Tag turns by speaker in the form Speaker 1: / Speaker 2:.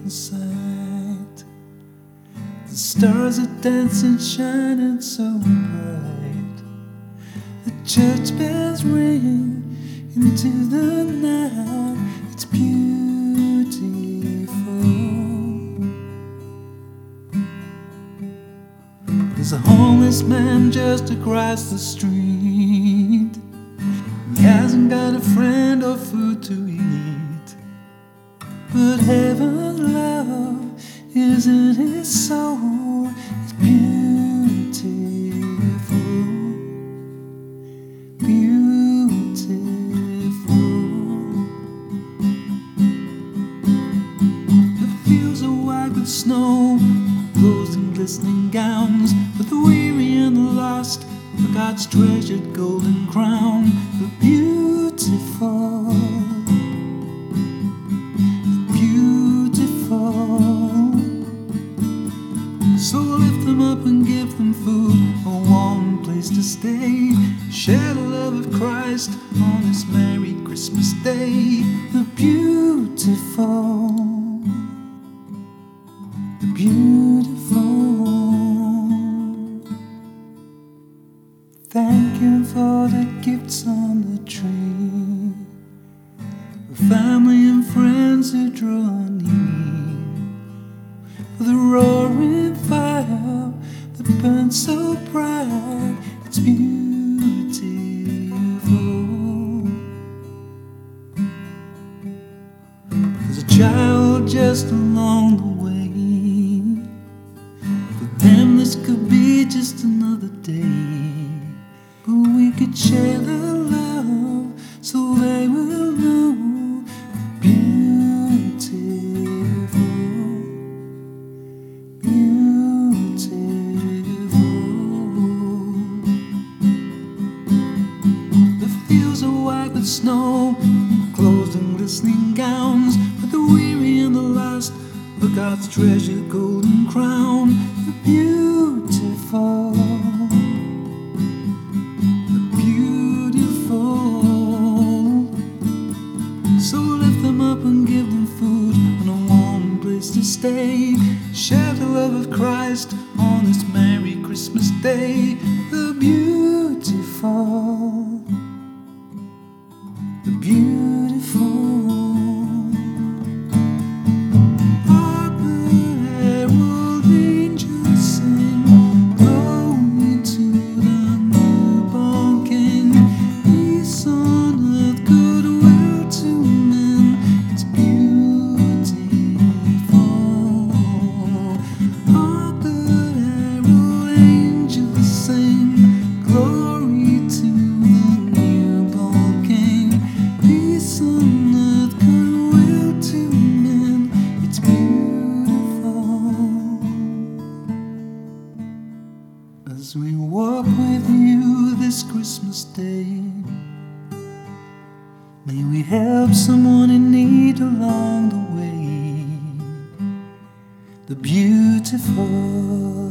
Speaker 1: sight. The stars are dancing, shining so bright. The church bells ring into the night. It's beautiful. There's a homeless man just across the street. He hasn't got a friend or food to eat, but heaven's love is in his soul. It's beautiful, beautiful. The fields are white with snow, clothed in glistening gowns, but the weary and the lost for God's treasured golden crown. The beautiful, beautiful. So lift them up and give them food, a warm place to stay. Share the love of Christ on this merry Christmas day. The beautiful, the beautiful. Thank you for the gifts on the tree, for family and friends who draw near, for the roaring fire that burns so bright. It's beautiful. There's a child just along the way. For them this could be just another day, but we could share the love so they will know. Beautiful, beautiful. The fields are white with snow, clothed in glistening gowns, but the weary and the lost for God's treasured golden crown. The beautiful, the beautiful. So lift them up and give them food and a warm place to stay. Share the love of Christ on this merry Christmas day. The beautiful, the beautiful. As we walk with you this Christmas day, may we help someone in need along the way. The beautiful.